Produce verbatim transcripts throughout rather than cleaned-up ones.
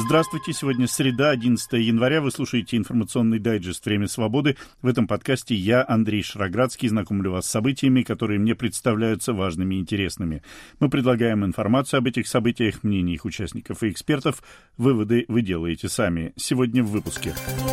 Здравствуйте, сегодня среда, одиннадцатое января. Вы слушаете информационный дайджест «Время свободы». В этом подкасте я, Андрей Шароградский, знакомлю вас с событиями, которые мне представляются важными и интересными. Мы предлагаем информацию об этих событиях, мнения их участников и экспертов. Выводы вы делаете сами. Сегодня в выпуске.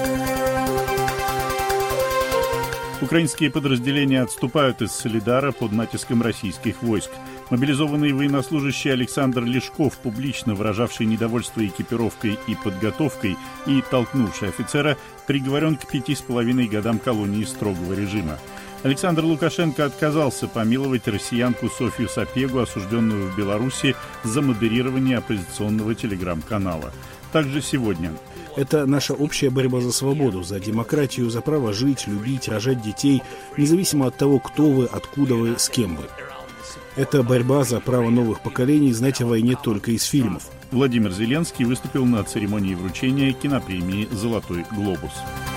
Украинские подразделения отступают из Солидара под натиском российских войск. Мобилизованный военнослужащий Александр Лешков, публично выражавший недовольство экипировкой и подготовкой и толкнувший офицера, приговорен к пяти с половиной годам колонии строгого режима. Александр Лукашенко отказался помиловать россиянку Софью Сапегу, осужденную в Беларуси за модерирование оппозиционного телеграм-канала. Также сегодня. Это наша общая борьба за свободу, за демократию, за право жить, любить, рожать детей, независимо от того, кто вы, откуда вы, с кем вы. Это борьба за право новых поколений знать о войне только из фильмов. Владимир Зеленский выступил на церемонии вручения кинопремии «Золотой глобус».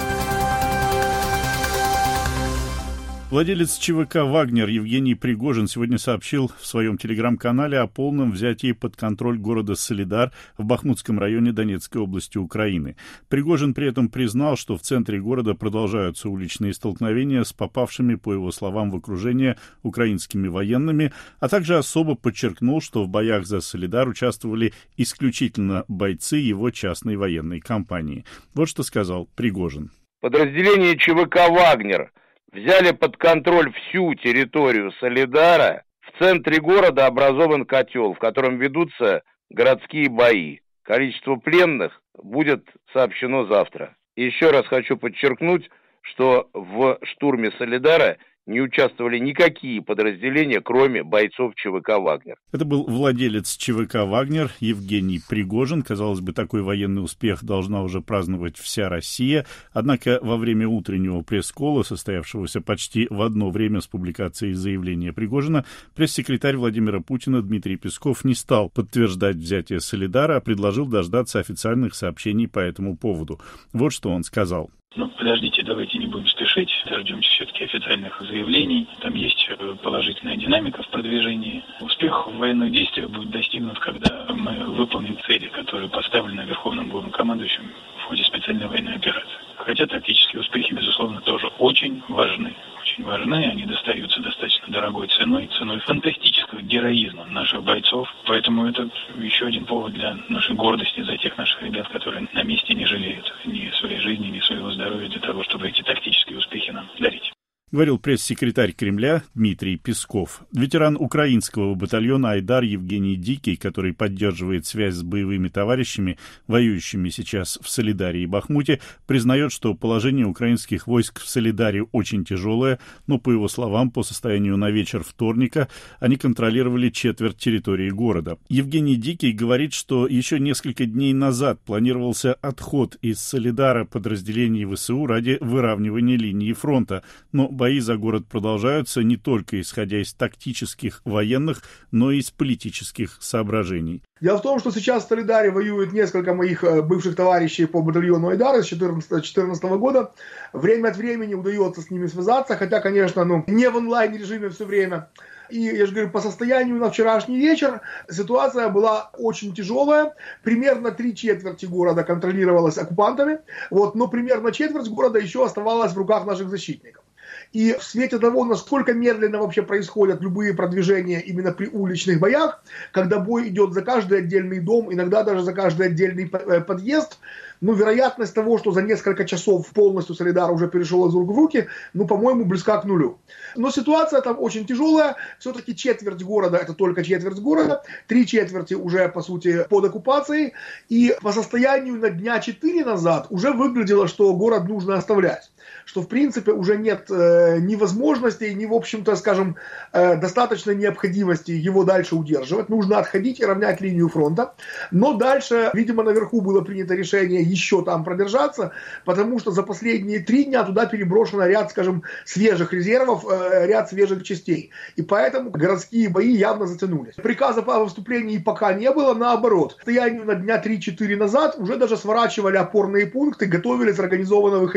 Владелец ЧВК «Вагнер» Евгений Пригожин сегодня сообщил в своем телеграм-канале о полном взятии под контроль города Солидар в Бахмутском районе Донецкой области Украины. Пригожин при этом признал, что в центре города продолжаются уличные столкновения с попавшими, по его словам, в окружение украинскими военными, а также особо подчеркнул, что в боях за Солидар участвовали исключительно бойцы его частной военной компании. Вот что сказал Пригожин. Подразделение ЧВК «Вагнер» взяли под контроль всю территорию Солидара. В центре города образован котел, в котором ведутся городские бои. Количество пленных будет сообщено завтра. Еще раз хочу подчеркнуть, что в штурме Солидара не участвовали никакие подразделения, кроме бойцов ЧВК «Вагнер». Это был владелец ЧВК «Вагнер» Евгений Пригожин. Казалось бы, такой военный успех должна уже праздновать вся Россия. Однако во время утреннего пресс-колла, состоявшегося почти в одно время с публикацией заявления Пригожина, пресс-секретарь Владимира Путина Дмитрий Песков не стал подтверждать взятие Солидара, а предложил дождаться официальных сообщений по этому поводу. Вот что он сказал. Ну, подождите, давайте не будем спешить, дождемся все-таки официальных заявлений. Там есть положительная динамика в продвижении. Успех в военных действиях будет достигнут, когда мы выполним цели, которые поставлены Верховным Главнокомандующим в ходе специальной военной операции. Хотя тактические успехи, безусловно, тоже очень важны. Очень важны, они достаются достаточно дорогой ценой, ценой фантастического героизма наших бойцов. Поэтому это еще один повод для нашей гордости за тех наших ребят, которые на месте не жалеют ни своей жизни, ни своего здоровья для того, чтобы эти тактические успехи нам дарить. Говорил пресс-секретарь Кремля Дмитрий Песков. Ветеран украинского батальона «Айдар» Евгений Дикий, который поддерживает связь с боевыми товарищами, воюющими сейчас в Солидаре и Бахмуте, признает, что положение украинских войск в Солидаре очень тяжелое, но, по его словам, по состоянию на вечер вторника они контролировали четверть территории города. Евгений Дикий говорит, что еще несколько дней назад планировался отход из Солидара подразделений ВСУ ради выравнивания линии фронта, но бои за город продолжаются не только исходя из тактических, военных, но и из политических соображений. Дело в том, что сейчас в Солидаре воюют несколько моих бывших товарищей по батальону «Айдар» с две тысячи четырнадцатого года. Время от времени удается с ними связаться, хотя, конечно, ну, не в онлайн-режиме все время. И, я же говорю, по состоянию на вчерашний вечер ситуация была очень тяжелая. Примерно три четверти города контролировалась оккупантами, вот, но примерно четверть города еще оставалась в руках наших защитников. И в свете того, насколько медленно вообще происходят любые продвижения именно при уличных боях, когда бой идет за каждый отдельный дом, иногда даже за каждый отдельный подъезд, ну, вероятность того, что за несколько часов полностью Солидар уже перешел из рук в руки, ну, по-моему, близка к нулю. Но ситуация там очень тяжелая. Все-таки четверть города, это только четверть города, три четверти уже, по сути, под оккупацией. И по состоянию на дня четыре назад уже выглядело, что город нужно оставлять. Что, в принципе, уже нет э, ни возможностей, ни, в общем-то, скажем, э, достаточной необходимости его дальше удерживать. Нужно отходить и равнять линию фронта. Но дальше, видимо, наверху было принято решение еще там продержаться, потому что за последние три дня туда переброшено ряд, скажем, свежих резервов, э, ряд свежих частей. И поэтому городские бои явно затянулись. Приказа по выступлении пока не было, наоборот. К состоянию на дня три-четыре назад уже даже сворачивали опорные пункты, готовились организованно выходить.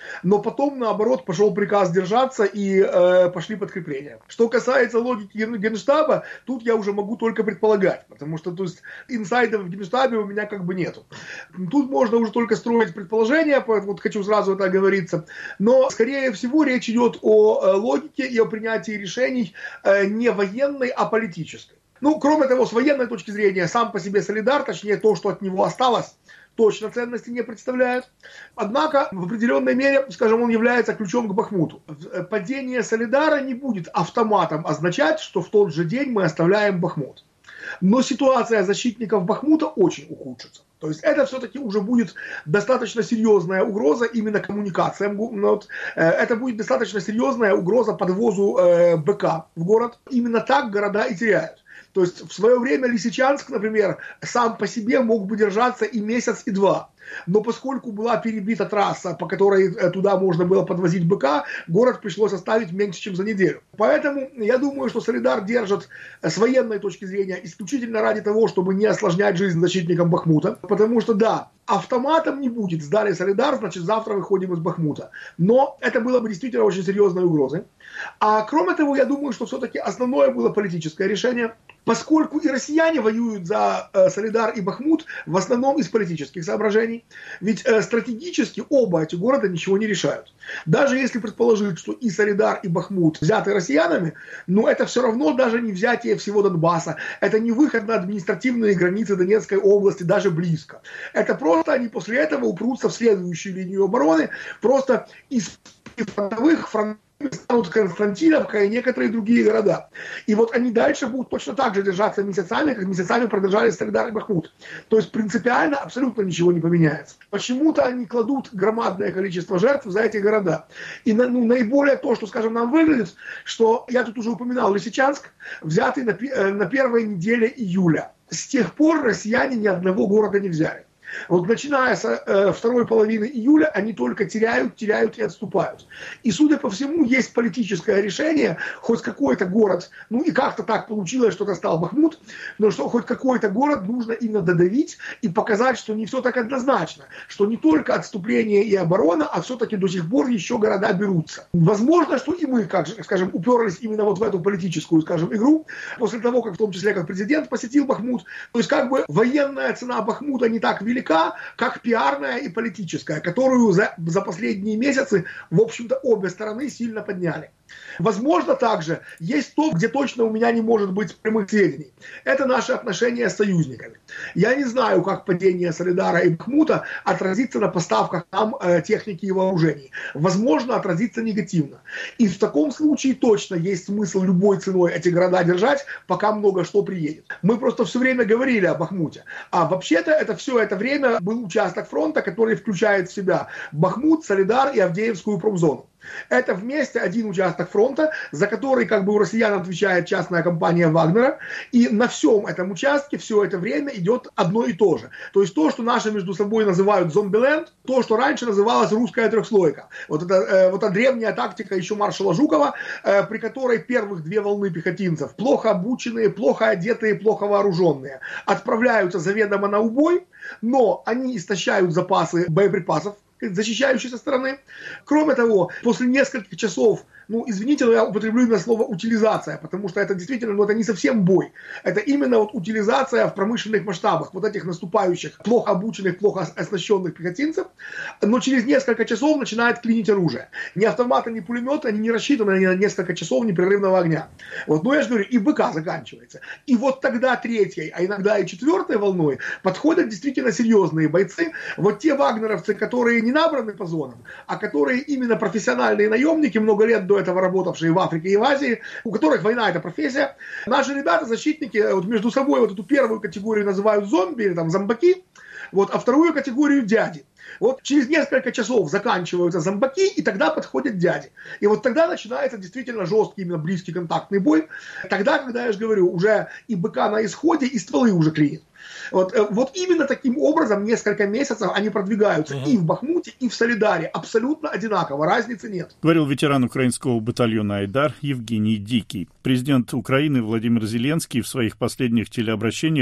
Но потом, наоборот, пошел приказ держаться и э, пошли подкрепления. Что касается логики Генштаба, тут я уже могу только предполагать, потому что, то есть, инсайдов в Генштабе у меня как бы нету. Тут можно уже только строить предположения, вот хочу сразу это оговориться, но, скорее всего, речь идет о э, логике и о принятии решений э, не военной, а политической. Ну, кроме того, с военной точки зрения, сам по себе Солидар, точнее то, что от него осталось, точно ценности не представляет. Однако, в определенной мере, скажем, он является ключом к Бахмуту. Падение Солидара не будет автоматом означать, что в тот же день мы оставляем Бахмут. Но ситуация защитников Бахмута очень ухудшится. То есть это все-таки уже будет достаточно серьезная угроза именно коммуникациям. Вот, э, это будет достаточно серьезная угроза подвозу э, БК в город. Именно так города и теряют. То есть в свое время Лисичанск, например, сам по себе мог бы держаться и месяц, и два. Но поскольку была перебита трасса, по которой туда можно было подвозить БК, город пришлось оставить меньше, чем за неделю. Поэтому я думаю, что Солидар держит с военной точки зрения исключительно ради того, чтобы не осложнять жизнь защитникам Бахмута. Потому что да, автоматом не будет. Сдали Солидар, значит завтра выходим из Бахмута. Но это было бы действительно очень серьезной угрозой. А кроме того, я думаю, что все-таки основное было политическое решение. Поскольку и россияне воюют за э, Солидар и Бахмут в основном из политических соображений, ведь э, стратегически оба эти города ничего не решают. Даже если предположить, что и Солидар, и Бахмут взяты россиянами, но это все равно даже не взятие всего Донбасса, это не выход на административные границы Донецкой области, даже близко. Это просто они после этого упрутся в следующую линию обороны, просто из фронтовых фронтов станут Константиновка и некоторые другие города. И вот они дальше будут точно так же держаться месяцами, как месяцами продержались Солидар и Бахмут. То есть принципиально абсолютно ничего не поменяется. Почему-то они кладут громадное количество жертв за эти города. И ну, наиболее то, что, скажем, нам выглядит, что я тут уже упоминал Лисичанск, взятый на, на первой неделе июля. С тех пор россияне ни одного города не взяли. Вот начиная с э, второй половины июля они только теряют, теряют и отступают. И, судя по всему, есть политическое решение, хоть какой-то город, ну и как-то так получилось, что это стал Бахмут, но что хоть какой-то город нужно именно додавить и показать, что не все так однозначно, что не только отступление и оборона, а все-таки до сих пор еще города берутся. Возможно, что и мы, как, скажем, уперлись именно вот в эту политическую, скажем, игру, после того, как в том числе как президент посетил Бахмут. То есть как бы военная цена Бахмута не так велика, как пиарная и политическая, которую за, за последние месяцы, в общем-то, обе стороны сильно подняли. Возможно, также есть то, где точно у меня не может быть прямых сведений. Это наши отношения с союзниками. Я не знаю, как падение Солидара и Бахмута отразится на поставках нам э, техники и вооружений. Возможно, отразится негативно. И в таком случае точно есть смысл любой ценой эти города держать, пока много что приедет. Мы просто все время говорили о Бахмуте. А вообще-то это все это время был участок фронта, который включает в себя Бахмут, Солидар и Авдеевскую промзону. Это вместе один участок фронта, за который как бы у россиян отвечает частная компания Вагнера, и на всем этом участке все это время идет одно и то же. То есть то, что наши между собой называют зомбиленд, то, что раньше называлось русская трехслойка. Вот это, э, вот эта древняя тактика еще маршала Жукова, э, при которой первых две волны пехотинцев, плохо обученные, плохо одетые, плохо вооруженные, отправляются заведомо на убой, но они истощают запасы боеприпасов защищающейся стороны. Кроме того, после нескольких часов, ну, извините, но я употреблю именно слово утилизация, потому что это действительно, ну, это не совсем бой. Это именно вот утилизация в промышленных масштабах вот этих наступающих, плохо обученных, плохо оснащенных пехотинцев. Но через несколько часов начинает клинить оружие. Ни автоматы, ни пулеметы, они не рассчитаны на несколько часов непрерывного огня. Вот, ну, я же говорю, и БК заканчивается. И вот тогда третьей, а иногда и четвертой волной подходят действительно серьезные бойцы. Вот те вагнеровцы, которые не набраны по зонам, а которые именно профессиональные наемники, много лет до этого работавшие в Африке и в Азии, у которых война — это профессия. Наши ребята, защитники, вот между собой вот эту первую категорию называют зомби, или там зомбаки, вот, а вторую категорию дяди. Вот через несколько часов заканчиваются зомбаки, и тогда подходят дяди. И вот тогда начинается действительно жесткий, именно близкий контактный бой. Тогда, когда, я же говорю, уже и БК на исходе, и стволы уже клинят. Вот, вот именно таким образом несколько месяцев они продвигаются угу. и в Бахмуте, и в Солидаре. Абсолютно одинаково, разницы нет. Говорил ветеран украинского батальона «Айдар» Евгений Дикий. Президент Украины Владимир Зеленский в своих последних телеобращениях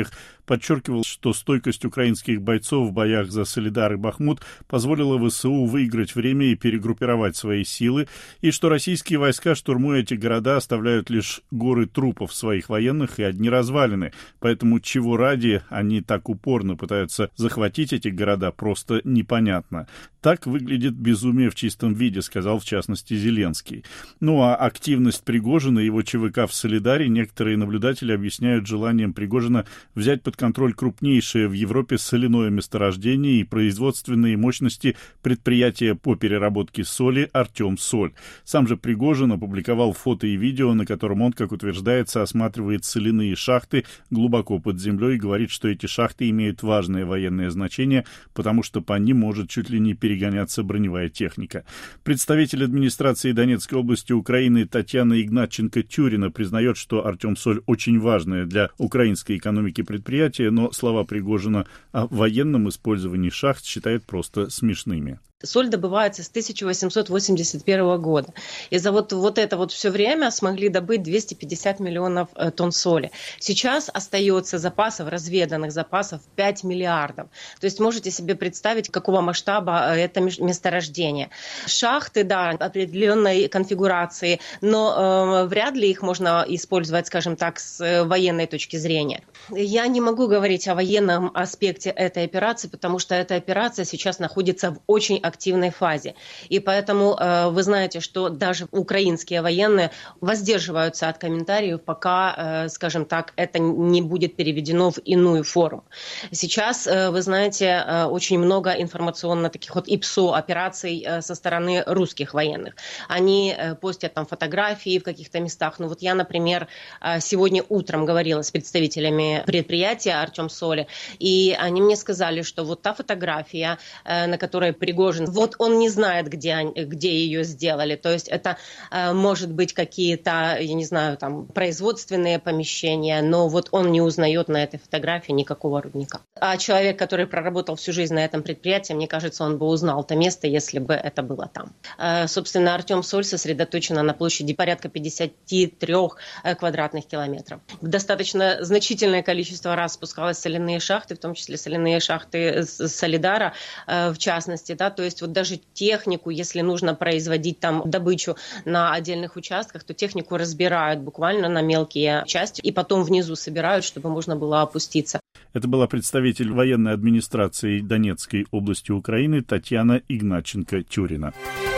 подчеркивал, что стойкость украинских бойцов в боях за Солидар и Бахмут позволила ВСУ выиграть время и перегруппировать свои силы, и что российские войска, штурмуя эти города, оставляют лишь горы трупов своих военных и одни развалины. Поэтому чего ради они так упорно пытаются захватить эти города, просто непонятно. Так выглядит безумие в чистом виде, сказал в частности Зеленский. Ну а активность Пригожина и его ЧВК в Солидаре некоторые наблюдатели объясняют желанием Пригожина взять под контроль крупнейшее в Европе соляное месторождение и производственные мощности предприятия по переработке соли «Артемсоль». Сам же Пригожин опубликовал фото и видео, на котором он, как утверждается, осматривает соляные шахты глубоко под землей и говорит, что эти шахты имеют важное военное значение, потому что по ним может чуть ли не перегоняться броневая техника. Представитель администрации Донецкой области Украины Татьяна Игнатченко-Тюрина признает, что «Артемсоль» очень важное для украинской экономики предприятие, но слова Пригожина о военном использовании шахт считает просто смешными. Соль добывается с тысяча восемьсот восемьдесят первого года. И за вот, вот это вот все время смогли добыть двести пятьдесят миллионов тонн соли. Сейчас остается запасов, разведанных запасов пять миллиардов. То есть можете себе представить, какого масштаба это месторождение. Шахты, да, определенной конфигурации, но э, вряд ли их можно использовать, скажем так, с военной точки зрения. Я не могу говорить о военном аспекте этой операции, потому что эта операция сейчас находится в очень активной фазе. И поэтому э, вы знаете, что даже украинские военные воздерживаются от комментариев, пока, э, скажем так, это не будет переведено в иную форму. Сейчас, э, вы знаете, э, очень много информационно таких вот ИПСО операций э, со стороны русских военных. Они э, постят там фотографии в каких-то местах. Ну вот я, например, э, сегодня утром говорила с представителями предприятия «Артемсоли», и они мне сказали, что вот та фотография, э, на которой Пригожин, вот он не знает, где, они, где ее сделали. То есть это э, может быть какие-то, я не знаю, там производственные помещения, но вот он не узнает на этой фотографии никакого рудника. А человек, который проработал всю жизнь на этом предприятии, мне кажется, он бы узнал то место, если бы это было там. Э, собственно, Артемсоль сосредоточена на площади порядка пятьдесят три квадратных километров. Достаточно значительное количество раз спускалось соляные шахты, в том числе соляные шахты Солидара, э, в частности, да, то есть вот даже технику, если нужно производить там добычу на отдельных участках, то технику разбирают буквально на мелкие части и потом внизу собирают, чтобы можно было опуститься. Это была представитель военной администрации Донецкой области Украины Татьяна Игнатченко-Тюрина.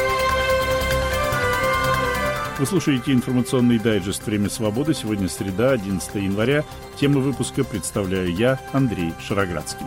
Вы слушаете информационный дайджест «Время свободы». Сегодня среда, одиннадцатого января. Тему выпуска представляю я, Андрей Шароградский.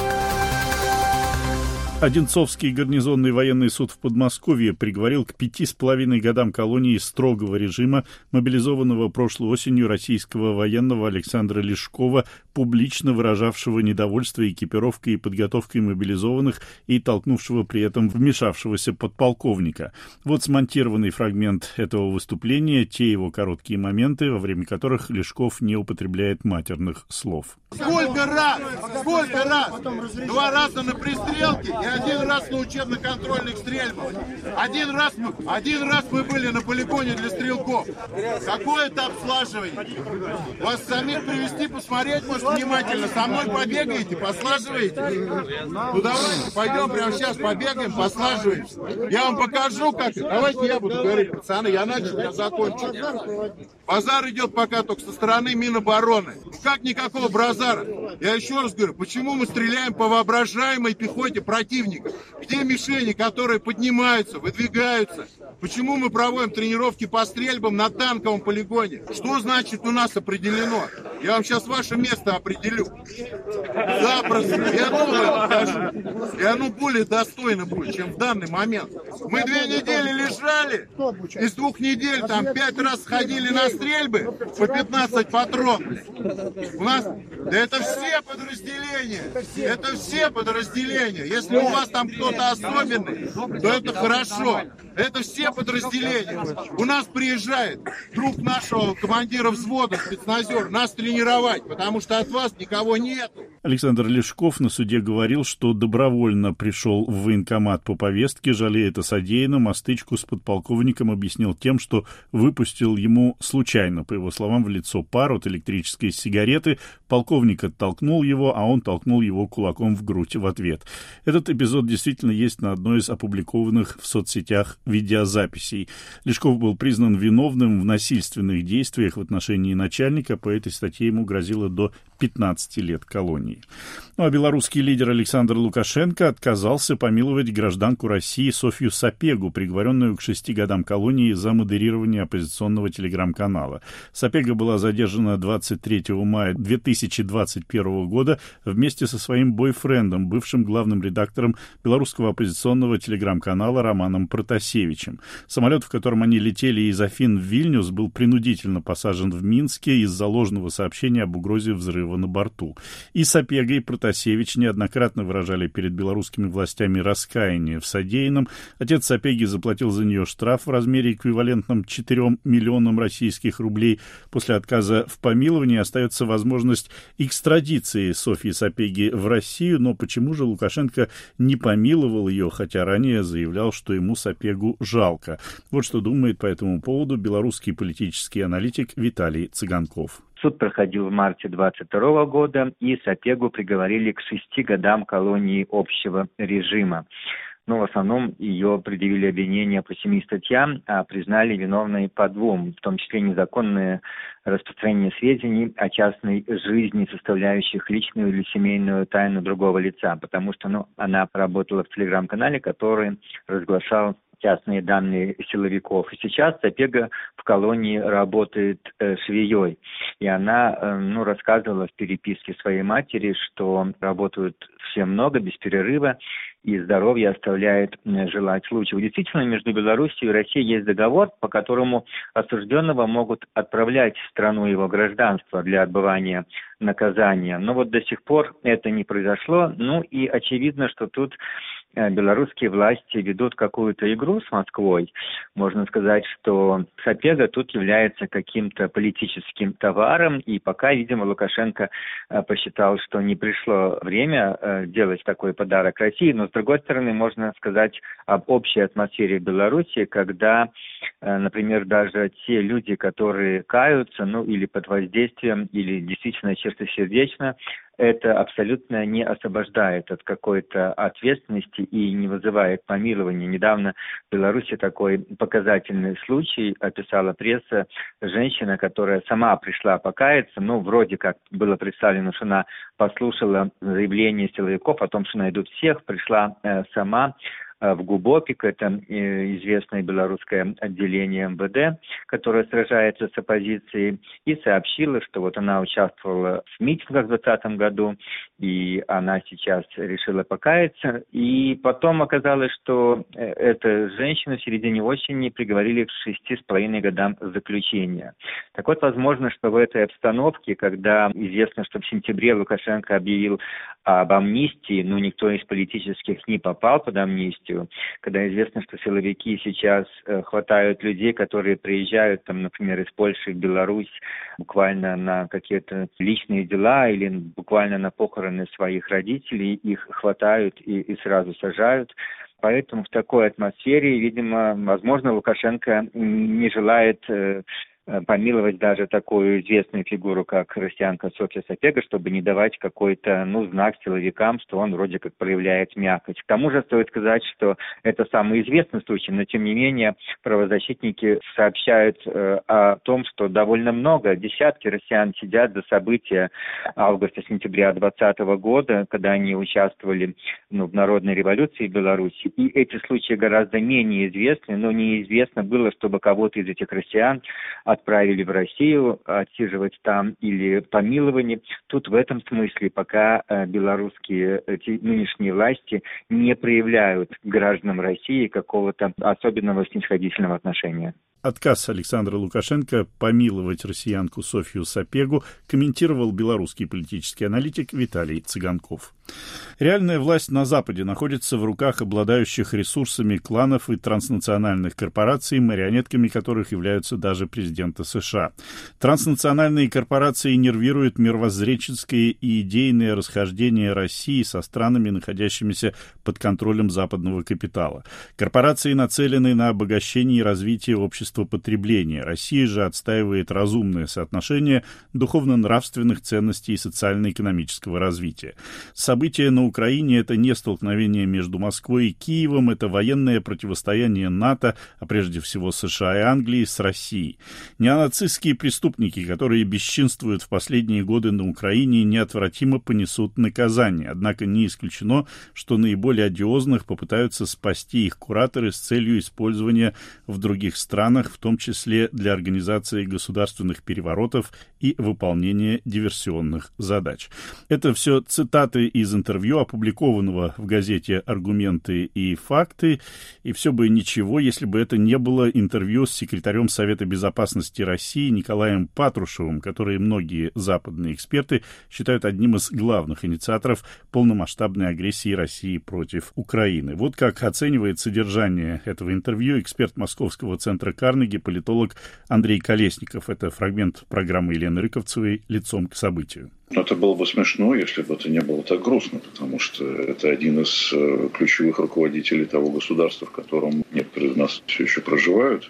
Одинцовский гарнизонный военный суд в Подмосковье приговорил к пяти с половиной годам колонии строгого режима мобилизованного прошлой осенью российского военного Александра Лешкова, публично выражавшего недовольство экипировкой и подготовкой мобилизованных и толкнувшего при этом вмешавшегося подполковника. Вот смонтированный фрагмент этого выступления, те его короткие моменты, во время которых Лешков не употребляет матерных слов. Сколько раз, сколько раз, два раза на пристрелке и один раз на учебно-контрольных стрельбах. Один раз, мы, один раз мы были на полигоне для стрелков. Какое это обслаживание? Вас самих привести, посмотреть, может, внимательно. Со мной побегаете, послаживаете? Ну давайте, пойдем прямо сейчас побегаем, послаживаемся. Я вам покажу, как это. Давайте я буду говорить, пацаны, я начал, я закончу. Базар идет пока только со стороны Минобороны. Как никакого базара? Я еще раз говорю, почему мы стреляем по воображаемой пехоте противника? Где мишени, которые поднимаются, выдвигаются? Почему мы проводим тренировки по стрельбам на танковом полигоне? Что значит у нас определено? Я вам сейчас ваше место определю. Запросто. Я новое покажу. И оно более достойно будет, чем в данный момент. Мы две недели лежали, из двух недель там пять раз ходили на стрельбы по пятнадцать патрон. У нас, да это все подразделения. Это все подразделения. Если у вас там кто-то особенный, то это хорошо. Это все подразделения. У нас приезжает друг нашего командира взвода, спецназер, нас тренировать, потому что от вас никого нету. Александр Лешков на суде говорил, что добровольно пришел в военкомат по повестке, жалеет о содеянном, а стычку с подполковником объяснил тем, что выпустил ему случайно, по его словам, в лицо пар от электрической сигареты. Полковник оттолкнул его, а он толкнул его кулаком в грудь в ответ. Этот эпизод действительно есть на одной из опубликованных в соцсетях видеозаписей. Лешков был признан виновным в насильственных действиях в отношении начальника. По этой статье ему грозило до пятнадцати лет колонии. Ну а белорусский лидер Александр Лукашенко отказался помиловать гражданку России Софью Сапегу, приговоренную к шести годам колонии за модерирование оппозиционного телеграм-канала. Сапега была задержана двадцать третьего мая две тысячи двадцать первого года вместе со своим бойфрендом, бывшим главным редактором белорусского оппозиционного телеграм-канала Романом Протасевичем. Самолет, в котором они летели из Афин в Вильнюс, был принудительно посажен в Минске из-за ложного сообщения об угрозе взрыва на борту. И Сапега, и Протасевич неоднократно выражали перед белорусскими властями раскаяние в содеянном. Отец Сапеги заплатил за нее штраф в размере эквивалентном четырем миллионам российских рублей. После отказа в помиловании остается возможность экстрадиции Софьи Сапеги в Россию, но почему же Лукашенко не помиловал ее, хотя ранее заявлял, что ему Сапегу жалко? Вот что думает по этому поводу белорусский политический аналитик Виталий Цыганков. Суд проходил в марте двадцать второго года, и Сапегу приговорили к шести годам колонии общего режима. Но в основном ее предъявили обвинения по семи статьям, а признали виновной по двум, в том числе незаконное распространение сведений о частной жизни, составляющих личную или семейную тайну другого лица, потому что ну, она работала в телеграм-канале, который разглашал частные данные силовиков. И сейчас Сапега в колонии работает э, швеей. И она э, ну, рассказывала в переписке своей матери, что работают все много, без перерыва, и здоровье оставляет э, желать лучшего. Действительно, между Беларусью и Россией есть договор, по которому осужденного могут отправлять в страну его гражданства для отбывания наказания. Но вот до сих пор это не произошло. Ну и очевидно, что тут белорусские власти ведут какую-то игру с Москвой. Можно сказать, что Сапега тут является каким-то политическим товаром, и пока, видимо, Лукашенко посчитал, что не пришло время делать такой подарок России, но, с другой стороны, можно сказать об общей атмосфере в Беларуси, когда, например, даже те люди, которые каются, ну, или под воздействием, или действительно чистосердечно, это абсолютно не освобождает от какой-то ответственности и не вызывает помилования. Недавно в Беларуси такой показательный случай описала пресса. Женщина, которая сама пришла покаяться, ну, вроде как было представлено, что она послушала заявление силовиков о том, что найдут всех, пришла э, сама в ГУБОПИК, это известное белорусское отделение эм вэ дэ, которое сражается с оппозицией, и сообщила, что вот она участвовала в митингах в двадцатом году, и она сейчас решила покаяться. И потом оказалось, что эту женщину в середине осени приговорили к шести с половиной годам заключения. Так вот, возможно, что в этой обстановке, когда известно, что в сентябре Лукашенко объявил об амнистии, но никто из политических не попал под амнистию, когда известно, что силовики сейчас э, хватают людей, которые приезжают, там, например, из Польши в Беларусь буквально на какие-то личные дела или буквально на похороны своих родителей, их хватают и, и сразу сажают. Поэтому в такой атмосфере, видимо, возможно, Лукашенко не желает э, помиловать даже такую известную фигуру, как россиянка Софья Сапега, чтобы не давать какой-то, ну, знак силовикам, что он вроде как проявляет мягкость. К тому же стоит сказать, что это самый известный случай, но тем не менее правозащитники сообщают э, о том, что довольно много, десятки россиян сидят за события августа-сентября двадцатого года, когда они участвовали ну, в народной революции в Беларуси. И эти случаи гораздо менее известны, но неизвестно было, чтобы кого-то из этих россиян отправили в Россию отсиживать там или помилование. Тут в этом смысле пока э, белорусские эти нынешние власти не проявляют к гражданам России какого-то особенного снисходительного отношения. Отказ Александра Лукашенко помиловать россиянку Софью Сапегу комментировал белорусский политический аналитик Виталий Цыганков. Реальная власть на Западе находится в руках обладающих ресурсами кланов и транснациональных корпораций, марионетками которых являются даже президенты США. Транснациональные корпорации нервируют мировоззренческие и идейные расхождения России со странами, находящимися под контролем западного капитала. Корпорации нацелены на обогащение и развитие общества потребления. Россия же отстаивает разумное соотношение духовно-нравственных ценностей и социально-экономического развития. События на Украине – это не столкновение между Москвой и Киевом, это военное противостояние НАТО, а прежде всего США и Англии, с Россией. Неонацистские преступники, которые бесчинствуют в последние годы на Украине, неотвратимо понесут наказание. Однако не исключено, что наиболее одиозных попытаются спасти их кураторы с целью использования в других странах, в том числе для организации государственных переворотов и выполнения диверсионных задач. Это все цитаты из интервью, опубликованного в газете «Аргументы и факты». И все бы ничего, если бы это не было интервью с секретарем Совета безопасности России Николаем Патрушевым, который многие западные эксперты считают одним из главных инициаторов полномасштабной агрессии России против Украины. Вот как оценивает содержание этого интервью эксперт Московского центра Карнеги, политолог Андрей Колесников. Это фрагмент программы Елены Рыковцевой «Лицом к событию». Это было бы смешно, если бы это не было так грустно, потому что это один из ключевых руководителей того государства, в котором некоторые из нас все еще проживают.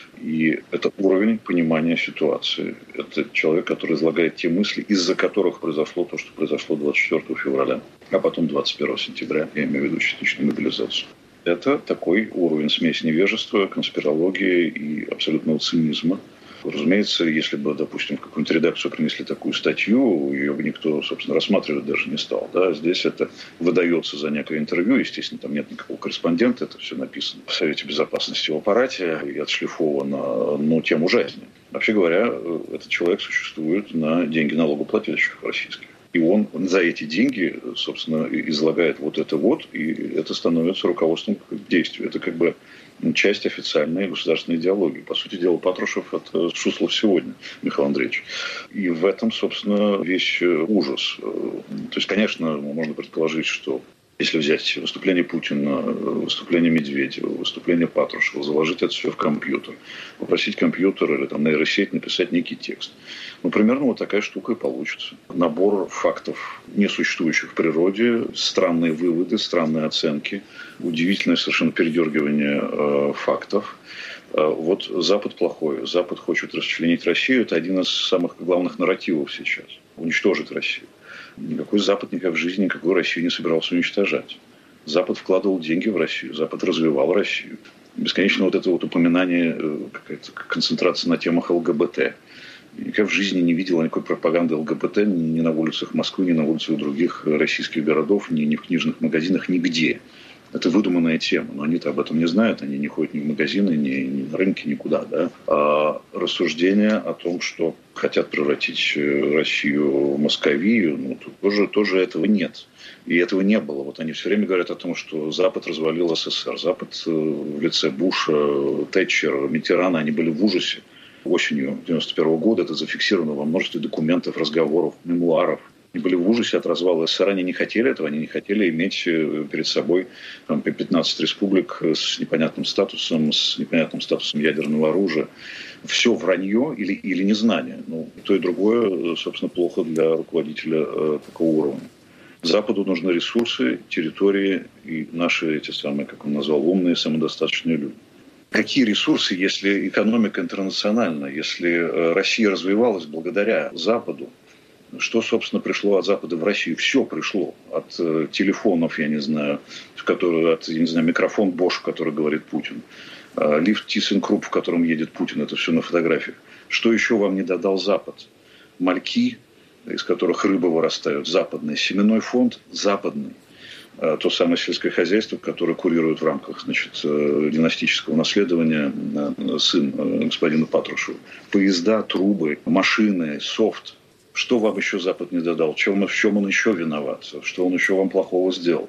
И это уровень понимания ситуации. Это человек, который излагает те мысли, из-за которых произошло то, что произошло двадцать четвёртого февраля, а потом двадцать первого сентября, я имею в виду частичную мобилизацию. Это такой уровень смесь невежества, конспирологии и абсолютного цинизма. Разумеется, если бы, допустим, в какую-нибудь редакцию принесли такую статью, ее бы никто, собственно, рассматривать даже не стал. Да? Здесь это выдается за некое интервью, естественно, там нет никакого корреспондента, это все написано в Совете безопасности в аппарате и отшлифовано, но тем ужаснее. Вообще говоря, этот человек существует на деньги налогоплательщиков российских. И он за эти деньги, собственно, излагает вот это вот, и это становится руководством к действию. Это как бы часть официальной государственной идеологии. По сути дела, Патрушев – это Суслов сегодня, Михаил Андреевич. И в этом, собственно, весь ужас. То есть, конечно, можно предположить, что если взять выступление Путина, выступление Медведева, выступление Патрушева, заложить это все в компьютер, попросить компьютер или там нейросеть написать некий текст. Ну, примерно вот такая штука и получится. Набор фактов, несуществующих в природе, странные выводы, странные оценки, удивительное совершенно передергивание э, фактов. Э, вот Запад плохой, Запад хочет расчленить Россию. Это один из самых главных нарративов сейчас. Уничтожить Россию. Никакой Запад никак в жизни, никакую Россию не собирался уничтожать. Запад вкладывал деньги в Россию, Запад развивал Россию. Бесконечно вот это вот упоминание, какая-то концентрация на темах ЛГБТ. Я никогда в жизни не видел никакой пропаганды ЛГБТ ни на улицах Москвы, ни на улицах других российских городов, ни, ни в книжных магазинах, нигде. Это выдуманная тема, но они-то об этом не знают, они не ходят ни в магазины, ни, ни на рынки, никуда. Да? А рассуждения о том, что хотят превратить Россию в Московию, ну, тоже, тоже этого нет. И этого не было. Вот они все время говорят о том, что Запад развалил СССР. Запад в лице Буша, Тэтчера, Миттерана, они были в ужасе. Осенью девяносто первого года это зафиксировано во множестве документов, разговоров, мемуаров. Они были в ужасе от развала СССР, они не хотели этого, они не хотели иметь перед собой там, пятнадцать республик с непонятным статусом, с непонятным статусом ядерного оружия. Все вранье или, или незнание. Ну, и то и другое, собственно, плохо для руководителя э, такого уровня. Западу нужны ресурсы, территории и наши, эти самые, как он назвал, умные, самодостаточные люди. Какие ресурсы, если экономика интернациональная, если Россия развивалась благодаря Западу? Что, собственно, пришло от Запада в Россию? Все пришло. От э, телефонов, я не знаю, в которые, от, я не знаю, микрофон Bosch, в который говорит Путин. Э, лифт ThyssenKrupp, в котором едет Путин. Это все на фотографиях. Что еще вам не додал Запад? Мальки, из которых рыба вырастают, западный. Семенной фонд западный. Э, то самое сельское хозяйство, которое курирует в рамках, значит, э, династического наследования э, сын э, господина Патрушева. Поезда, трубы, машины, софт. Что вам еще Запад не додал? В чем, в чем он еще виноват? Что он еще вам плохого сделал?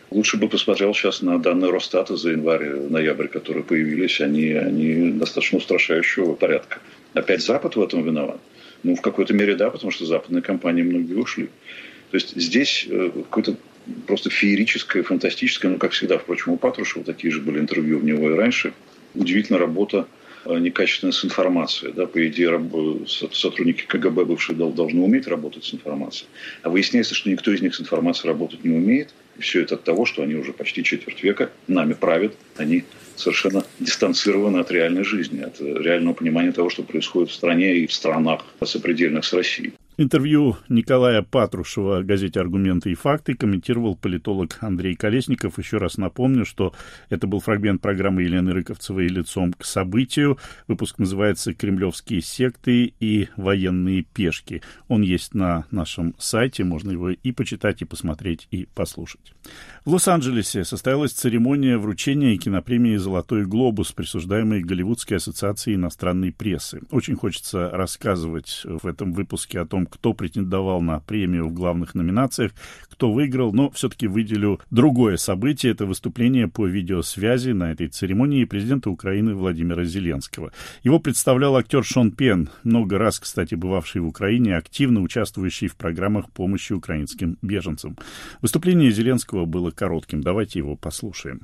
Лучше бы посмотрел сейчас на данные Росстата за январь-ноябрь, которые появились. Они, они достаточно устрашающего порядка. Опять Запад в этом виноват? Ну, в какой-то мере да, потому что западные компании многие ушли. То есть здесь какое-то просто феерическое, фантастическое, ну, как всегда, впрочем, у Патрушева, такие же были интервью в него и раньше, удивительная работа некачественная с информацией. Да? По идее, сотрудники КГБ бывшие должны уметь работать с информацией. А выясняется, что никто из них с информацией работать не умеет. И все это от того, что они уже почти четверть века нами правят. Они совершенно дистанцированы от реальной жизни, от реального понимания того, что происходит в стране и в странах сопредельных с Россией. Интервью Николая Патрушева газете «Аргументы и факты» комментировал политолог Андрей Колесников. Еще раз напомню, что это был фрагмент программы Елены Рыковцевой «Лицом к событию». Выпуск называется «Кремлевские секты и военные пешки». Он есть на нашем сайте, можно его и почитать, и посмотреть, и послушать. В Лос-Анджелесе состоялась церемония вручения кинопремии «Золотой глобус», присуждаемой Голливудской ассоциацией иностранной прессы. Очень хочется рассказывать в этом выпуске о том, кто претендовал на премию в главных номинациях, кто выиграл, но все-таки выделю другое событие. Это выступление по видеосвязи на этой церемонии президента Украины Владимира Зеленского. Его представлял актер Шон Пен, много раз, кстати, бывавший в Украине, активно участвующий в программах помощи украинским беженцам. Выступление Зеленского было коротким. Давайте его послушаем.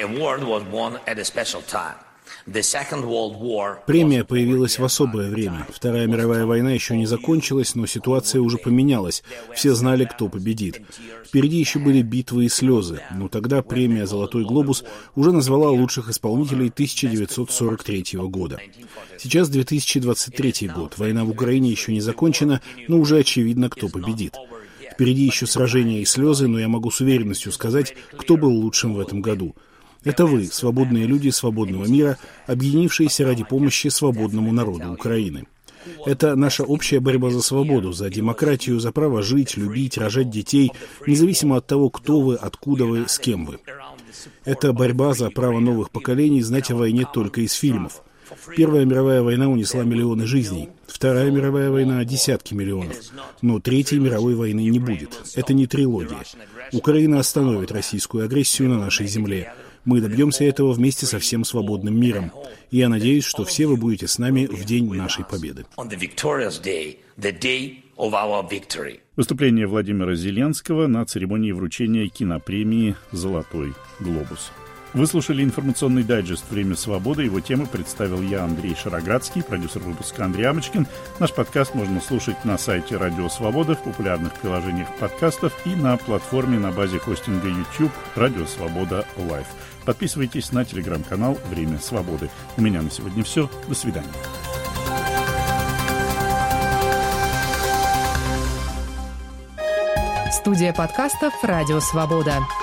Премия появилась в особое время. Вторая мировая война еще не закончилась, но ситуация уже поменялась. Все знали, кто победит. Впереди еще были битвы и слезы. Но тогда премия «Золотой глобус» уже назвала лучших исполнителей тысяча девятьсот сорок третьего года. Сейчас две тысячи двадцать третий год. Война в Украине еще не закончена, но уже очевидно, кто победит. Впереди еще сражения и слезы, но я могу с уверенностью сказать, кто был лучшим в этом году. Это вы, свободные люди свободного мира, объединившиеся ради помощи свободному народу Украины. Это наша общая борьба за свободу, за демократию, за право жить, любить, рожать детей, независимо от того, кто вы, откуда вы, с кем вы. Это борьба за право новых поколений знать о войне только из фильмов. Первая мировая война унесла миллионы жизней. Вторая мировая война – десятки миллионов. Но Третьей мировой войны не будет. Это не трилогия. Украина остановит российскую агрессию на нашей земле. Мы добьемся этого вместе со всем свободным миром. И я надеюсь, что все вы будете с нами в день нашей победы. Выступление Владимира Зеленского на церемонии вручения кинопремии «Золотой глобус». Вы слушали информационный дайджест «Время свободы». Его темы представил я, Андрей Шароградский, продюсер выпуска Андрей Амочкин. Наш подкаст можно слушать на сайте Радио Свобода, в популярных приложениях подкастов и на платформе на базе хостинга YouTube «Радио Свобода Лайв». Подписывайтесь на телеграм-канал «Время свободы». У меня на сегодня все. До свидания. Студия подкастов «Радио Свобода».